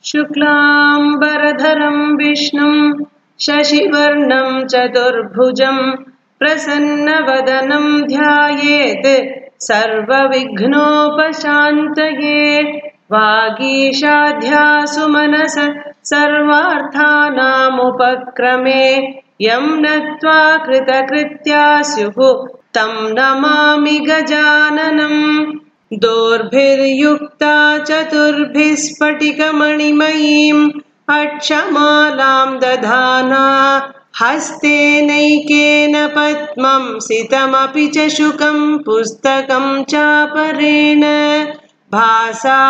शुक्लाम्बरधरं विष्णुं शशिवर्णं चतुर्भुजं प्रसन्नवदनं ध्यायेत् सर्वविघ्नोपशान्तये। वागीशाध्यासु मनसः सर्वार्थानामुपक्रमे यं नत्वा कृतकृत्या स्युः तं नमामि गजाननम्। दोर्भिर्युक्ता चतुर्भिः स्फटिकमणिमयीम् अक्षमालां दधाना हस्तेनैकेन पद्मं सितमपि च शुकं पुस्तकं चापरेण भासा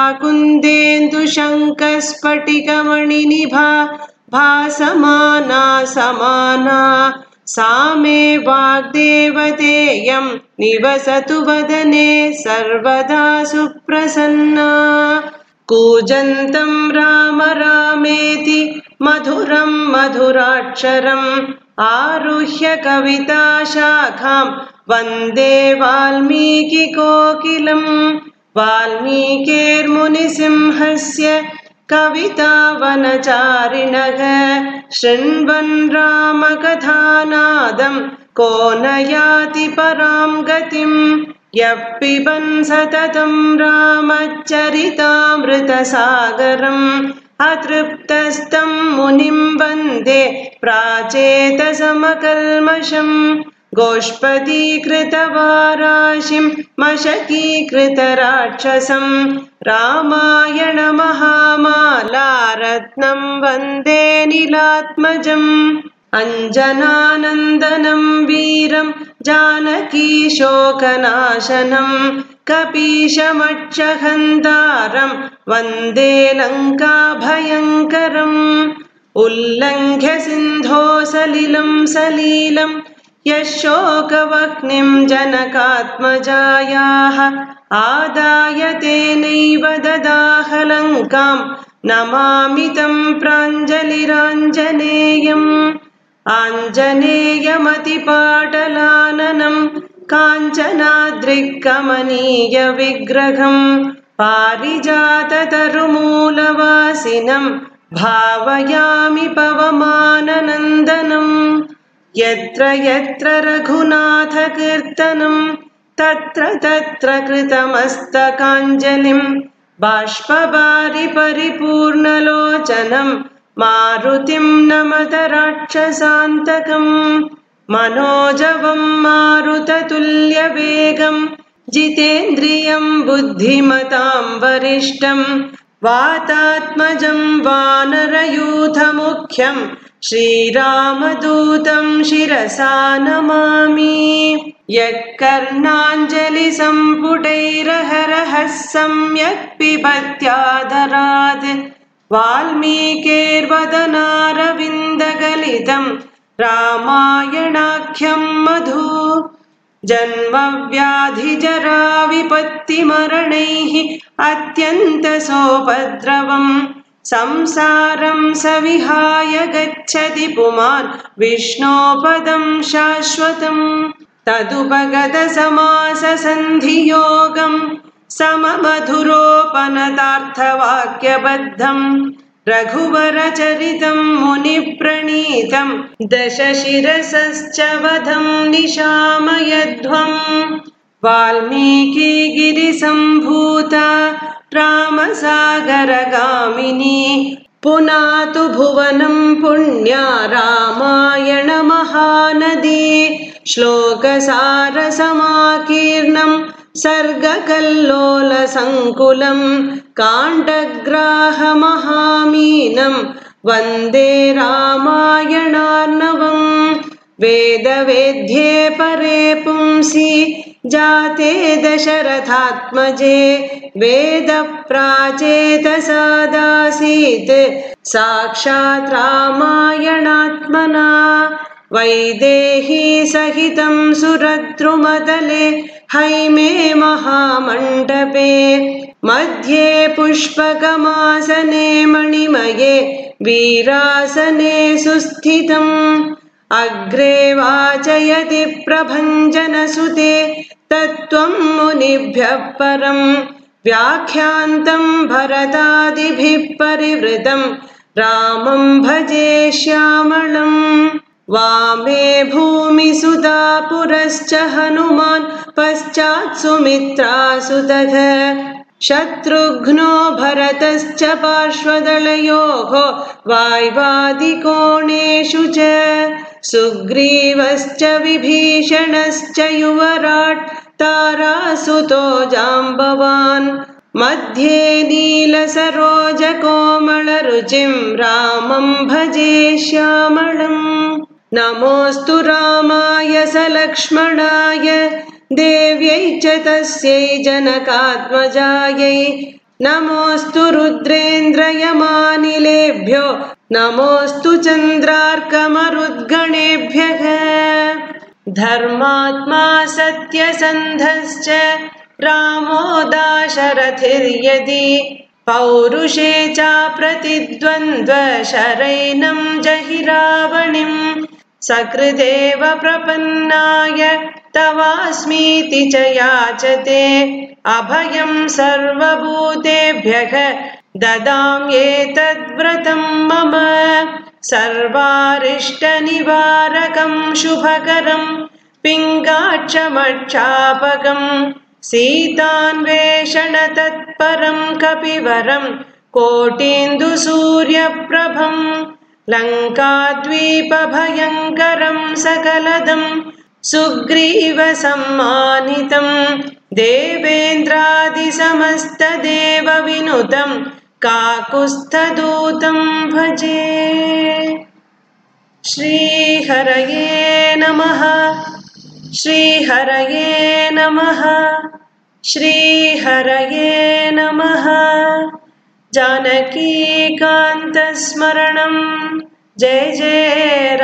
कुन्देन्दुशङ्खस्फटिकमणिनिभा भासमाना समाना सा मे वाग्देवतेयं निवसतु वदने सर्वदा सुप्रसन्ना। कूजन्तं राम रामेति मधुरं मधुराक्षरम् आरुह्य कविताशाखां वन्दे वाल्मीकिकोकिलम्। वाल्मीकिर्मुनिसिंहस्य कवितावनचारिणः शृण्वन् रामकथानादं को न याति परां गतिम्। यः पिबन् सततं रामचरितामृतसागरम् अतृप्तस्तं मुनिं वन्दे प्राचेतसमकल्मषम्। गोष्पदीकृतवाराशिं मशकीकृतराक्षसं रामायणमहामाला रत्नं वन्दे नीलात्मजम्। अञ्जनानन्दनं वीरं जानकीशोकनाशनं कपीशमक्षहन्तारं वन्दे लङ्काभयङ्करम्। उल्लङ्घ्य सिन्धो सलिलं सलीलं यशोकवह्निं जनकात्मजायाः आदाय तेनैव ददाह लङ्कां नमामि तं प्राञ्जलिराञ्जनेयम्। आञ्जनेयमतिपाटलाननं काञ्चनाद्रिकमनीयविग्रहं पारिजाततरुमूलवासिनं भावयामि पवमाननन्दनम्। यत्र यत्र रघुनाथकीर्तनं तत्र तत्र कृतमस्तकाञ्जलिं बाष्पवारि परिपूर्णलोचनं मारुतिं नमत राक्षसान्तकम्। मनोजवं मारुततुल्यवेगं जितेन्द्रियं बुद्धिमतां वरिष्ठं वातात्मजं वानरयूथमुख्यं श्रीरामदूतं शिरसा नमामि। यः कर्णाञ्जलिसम्पुटैरहरहः सम्यक् पिबत्यादरात् वाल्मीकिर्वदनारविन्दगलितं रामायणाख्यं मधु। जन्मव्याधिजराविपत्तिमरणैः अत्यन्तसोपद्रवम् संसारं सविहाय गच्छति पुमान् विष्णोपदं शाश्वतम्। तदुपगतसमाससन्धियोगं सममधुरोपनतार्थवाक्यबद्धं रघुवरचरितं मुनिप्रणीतं दशशिरसश्च वधं निशामयध्वम्। वाल्मीकिगिरिसम्भूता रामसागरगामिनी पुनातु भुवनं पुण्या रामायणमहानदी। श्लोकसारसमाकीर्णं सर्गकल्लोलसङ्कुलं काण्डग्राहमहामीनं वन्दे रामायणार्णवम्। वेदवेद्ये परे पुंसि जाते दशरथात्मजे वेदप्राचेतसादासीत् साक्षात् रामायणात्मना। वैदेही सहितं सुरद्रुमतले हैमे महामण्डपे मध्ये पुष्पकमासने मणिमये वीरासने सुस्थितम्। अग्रे वाचयति प्रभञ्जनसुते तत्त्वं मुनिभ्यः परं व्याख्यान्तं भरतादिभिः परिवृतं रामं भजे श्यामळम् वामे भूमिसुता पुरश्च हनुमान् पश्चात् सुमित्रासुतः शत्रुघ्नो भरतश्च पार्श्वदलयोः वाय्वादिकोणेषु च सुग्रीवश्च विभीषणश्च युवराट् तारासुतो जाम्बवान् मध्ये नीलसरोजकोमलरुचिं रामं भजे श्यामळम् नमोऽस्तु रामाय सलक्ष्मणाय देव्यै च तस्यै जनकात्मजायै नमोऽस्तु रुद्रेन्द्रयमानिलेभ्यो नमोऽस्तु चन्द्रार्कमरुद्गणेभ्यः धर्मात्मा सत्यसन्धश्च रामो दाशरथिर्यदि पौरुषे चाप्रतिद्वन्द्वशरैनं जहि रावणिम् सकृदेव प्रपन्नाय तवास्मीति च याचते अभयं सर्वभूतेभ्यः ददाम्येतद्व्रतं मम सर्वारिष्टनिवारकं शुभकरं पिङ्गाक्षमक्षापकं सीतान्वेषणतत्परं कपिवरं कोटीन्दुसूर्यप्रभम् लङ्काद्वीपभयङ्करं सकलदं सुग्रीवसम्मानितं देवेन्द्रादिसमस्तदेवविनुतं काकुत्स्थदूतं भजे। श्रीहरये नमः। श्रीहरये नमः। श्रीहरये नमः। जानकीकान्तस्मरणं जय जय